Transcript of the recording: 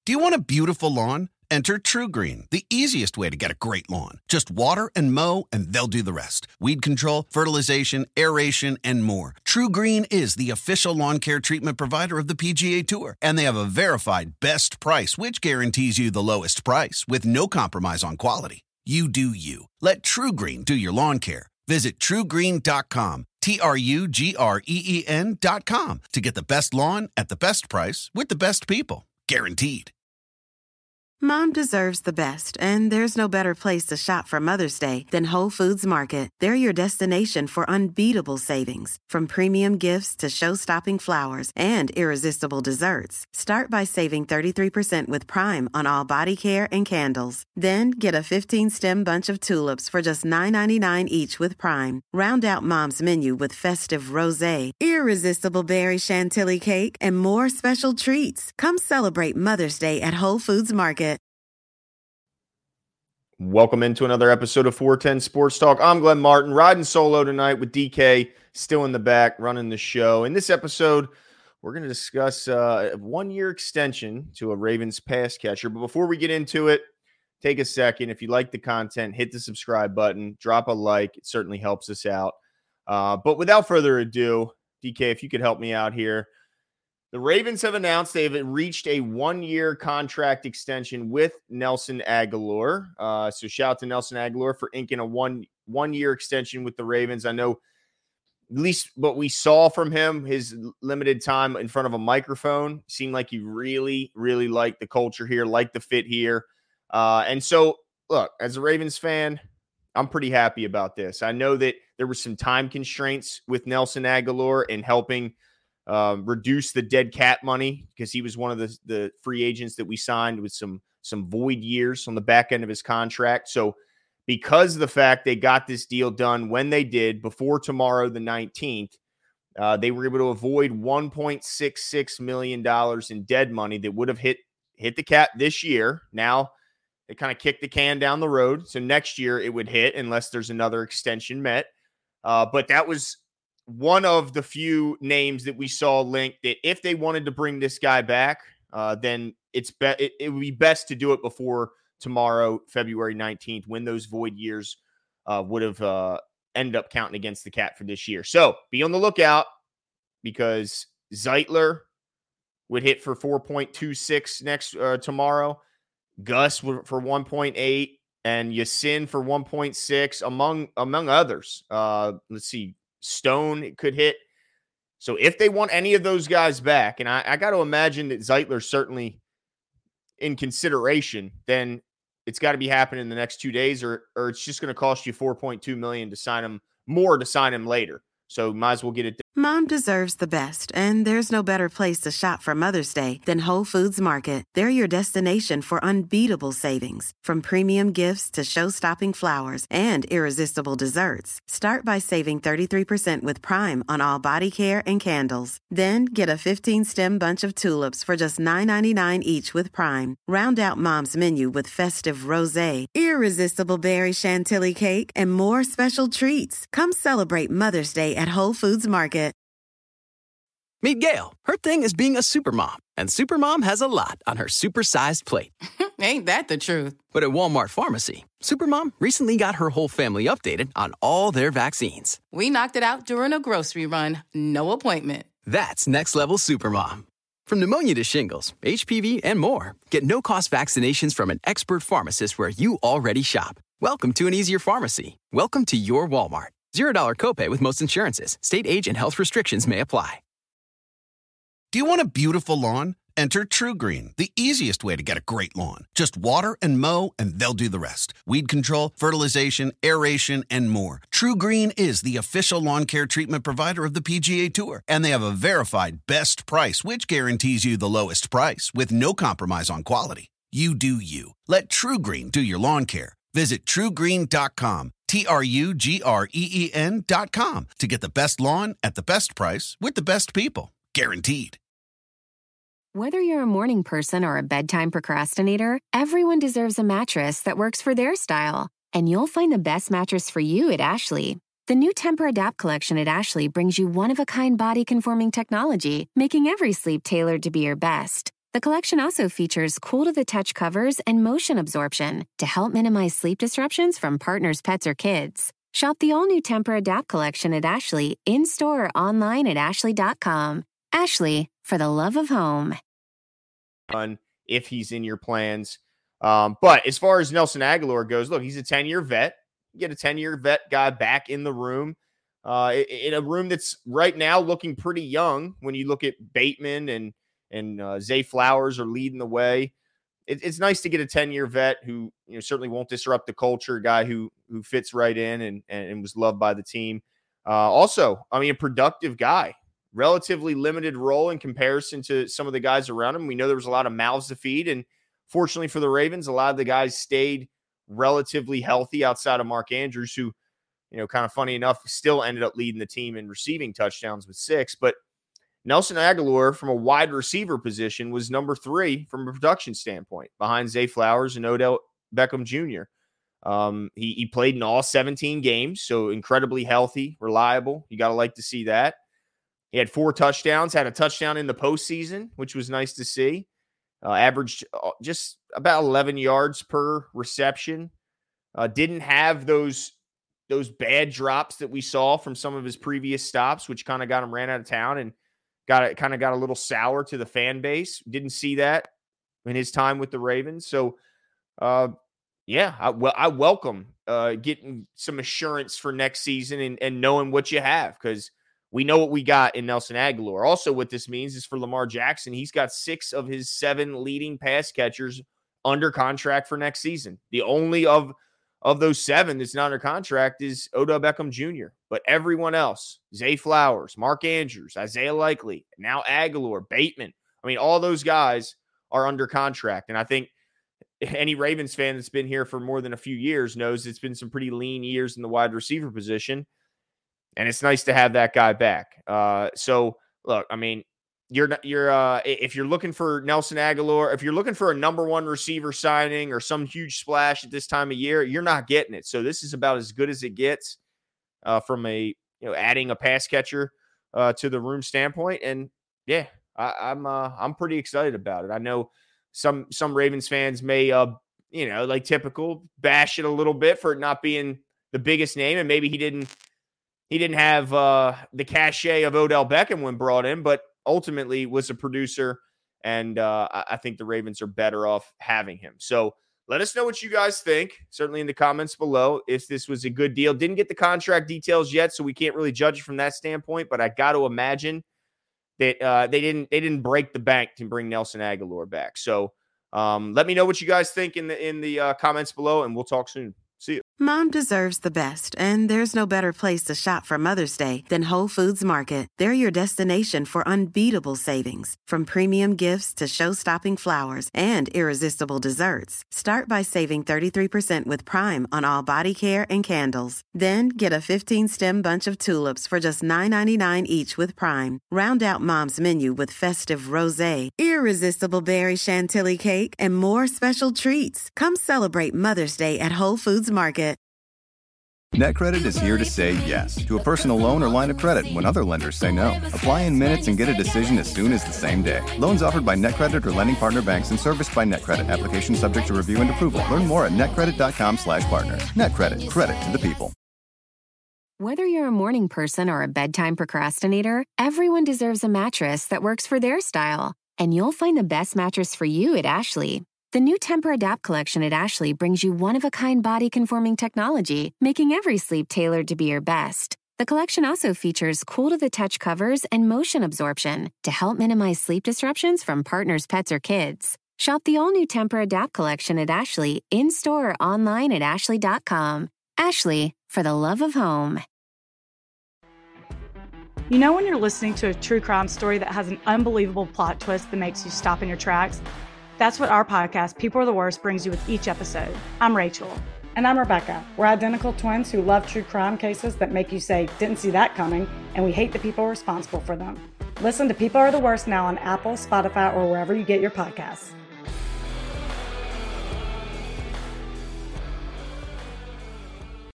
Do you want a beautiful lawn? Enter TruGreen, the easiest way to get a great lawn. Just water and mow, and they'll do the rest. Weed control, fertilization, aeration, and more. TruGreen is the official lawn care treatment provider of the PGA Tour, and they have a verified best price, which guarantees you the lowest price with no compromise on quality. You do you. Let TruGreen do your lawn care. Visit TruGreen.com, TruGreen.com, to get the best lawn at the best price with the best people. Guaranteed. Mom deserves the best, and there's no better place to shop for Mother's Day than Whole Foods Market. They're your destination for unbeatable savings, from premium gifts to show-stopping flowers and irresistible desserts. Start by saving 33% with Prime on all body care and candles. Then get a 15-stem bunch of tulips for just $9.99 each with Prime. Round out Mom's menu with festive rosé, irresistible berry chantilly cake, and more special treats. Come celebrate Mother's Day at Whole Foods Market. Welcome into another episode of 410 Sports Talk. I'm Glenn Martin, riding solo tonight with DK still in the back, running the show. In this episode, we're going to discuss a one-year extension to a Ravens pass catcher. But before we get into it, take a second. If you like the content, hit the subscribe button, drop a like. It certainly helps us out. But without further ado, DK, if you could help me out here. The Ravens have announced they've reached a one-year contract extension with Nelson Agholor. So shout out to Nelson Agholor for inking a one-year extension with the Ravens. I know at least what we saw from him, his limited time in front of a microphone, seemed like he really, really liked the culture here, liked the fit here. And so, look, as a Ravens fan, I'm pretty happy about this. I know that there were some time constraints with Nelson Agholor in helping reduce the dead cat money, because he was one of the free agents that we signed with some void years on the back end of his contract. So because of the fact they got this deal done when they did before tomorrow, the 19th, they were able to avoid $1.66 million in dead money that would have hit the cap this year. Now they kind of kicked the can down the road. So next year it would hit unless there's another extension met. But that was one of the few names that we saw linked that if they wanted to bring this guy back, then it would be best to do it before tomorrow, February 19th, when those void years would have ended up counting against the cap for this year. So be on the lookout, because Zeitler would hit for 4.26 tomorrow, Gus for 1.8, and Ya-Sin for 1.6, among others. Let's see. Stone could hit. So if they want any of those guys back, and I got to imagine that Zeitler's certainly in consideration, then it's got to be happening in the next 2 days, or it's just going to cost you $4.2 million to sign him later. So might as well get it done. Mom deserves the best, and there's no better place to shop for Mother's Day than Whole Foods Market. They're your destination for unbeatable savings, from premium gifts to show-stopping flowers and irresistible desserts. Start by saving 33% with Prime on all body care and candles. Then get a 15-stem bunch of tulips for just $9.99 each with Prime. Round out Mom's menu with festive rosé, irresistible berry chantilly cake, and more special treats. Come celebrate Mother's Day at Whole Foods Market. Meet Gail. Her thing is being a supermom, and supermom has a lot on her supersized plate. Ain't that the truth? But at Walmart Pharmacy, supermom recently got her whole family updated on all their vaccines. We knocked it out during a grocery run. No appointment. That's next level supermom. From pneumonia to shingles, HPV, and more, get no-cost vaccinations from an expert pharmacist where you already shop. Welcome to an easier pharmacy. Welcome to your Walmart. $0 copay with most insurances. State age and health restrictions may apply. Do you want a beautiful lawn? Enter TruGreen, the easiest way to get a great lawn. Just water and mow, and they'll do the rest. Weed control, fertilization, aeration, and more. TruGreen is the official lawn care treatment provider of the PGA Tour, and they have a verified best price, which guarantees you the lowest price with no compromise on quality. You do you. Let TruGreen do your lawn care. Visit TruGreen.com, TruGreen.com, to get the best lawn at the best price with the best people. Guaranteed. Whether you're a morning person or a bedtime procrastinator, everyone deserves a mattress that works for their style. And you'll find the best mattress for you at Ashley. The new Temper-Adapt collection at Ashley brings you one-of-a-kind body-conforming technology, making every sleep tailored to be your best. The collection also features cool-to-the-touch covers and motion absorption to help minimize sleep disruptions from partners, pets, or kids. Shop the all-new Tempur-Adapt collection at Ashley, in-store or online at ashley.com. Ashley, for the love of home. If he's in your plans. But as far as Nelson Agholor goes, look, he's a 10-year vet. You get a 10-year vet guy back in the room, in a room that's right now looking pretty young when you look at Bateman and Zay Flowers are leading the way. It's nice to get a 10-year vet who certainly won't disrupt the culture, a guy who fits right in and was loved by the team. Also, a productive guy, relatively limited role in comparison to some of the guys around him. We know there was a lot of mouths to feed, and fortunately for the Ravens, a lot of the guys stayed relatively healthy outside of Mark Andrews, who, kind of funny enough, still ended up leading the team in receiving touchdowns with 6. But Nelson Agholor, from a wide receiver position, was number 3 from a production standpoint, behind Zay Flowers and Odell Beckham Jr. He played in all 17 games, so incredibly healthy, reliable. You got to like to see that. He had 4 touchdowns, had a touchdown in the postseason, which was nice to see. Averaged just about 11 yards per reception. Didn't have those bad drops that we saw from some of his previous stops, which kind of got him ran out of town and got a little sour to the fan base. Didn't see that in his time with the Ravens. So, I welcome getting some assurance for next season and knowing what you have, because we know what we got in Nelson Agholor. Also, what this means is for Lamar Jackson, he's got 6 of his 7 leading pass catchers under contract for next season. The only of those 7 that's not under contract is Odell Beckham Jr. But everyone else, Zay Flowers, Mark Andrews, Isaiah Likely, now Agholor, Bateman, all those guys are under contract. And I think any Ravens fan that's been here for more than a few years knows it's been some pretty lean years in the wide receiver position. And it's nice to have that guy back. So look, if you're looking for Nelson Agholor, if you're looking for a number 1 receiver signing or some huge splash at this time of year, you're not getting it. So this is about as good as it gets from adding a pass catcher to the room standpoint. And yeah, I'm pretty excited about it. I know some Ravens fans may like typical bash it a little bit for it not being the biggest name, and maybe he didn't have the cachet of Odell Beckham when brought in, but ultimately was a producer, and I think the Ravens are better off having him. So let us know what you guys think, certainly in the comments below, if this was a good deal. Didn't get the contract details yet, so we can't really judge it from that standpoint, but I got to imagine that they didn't break the bank to bring Nelson Agholor back. So let me know what you guys think in the comments below, and we'll talk soon. See you. Mom deserves the best, and there's no better place to shop for Mother's Day than Whole Foods Market. They're your destination for unbeatable savings, from premium gifts to show-stopping flowers and irresistible desserts. Start by saving 33% with Prime on all body care and candles. Then get a 15-stem bunch of tulips for just $9.99 each with Prime. Round out Mom's menu with festive rosé, irresistible berry chantilly cake, and more special treats. Come celebrate Mother's Day at Whole Foods Market. NetCredit is here to say yes to a personal loan or line of credit when other lenders say no. Apply in minutes and get a decision as soon as the same day. Loans offered by NetCredit or lending partner banks and serviced by NetCredit. Application subject to review and approval. Learn more at netcredit.com/partners. NetCredit. Credit to the people. Whether you're a morning person or a bedtime procrastinator, everyone deserves a mattress that works for their style. And you'll find the best mattress for you at Ashley. The new Tempur-Adapt collection at Ashley brings you one-of-a-kind body-conforming technology, making every sleep tailored to be your best. The collection also features cool-to-the-touch covers and motion absorption to help minimize sleep disruptions from partners, pets, or kids. Shop the all-new Tempur-Adapt collection at Ashley, in-store or online at ashley.com. Ashley, for the love of home. You know when you're listening to a true crime story that has an unbelievable plot twist that makes you stop in your tracks? That's what our podcast, People Are the Worst, brings you with each episode. I'm Rachel. And I'm Rebecca. We're identical twins who love true crime cases that make you say, didn't see that coming, and we hate the people responsible for them. Listen to People Are the Worst now on Apple, Spotify, or wherever you get your podcasts.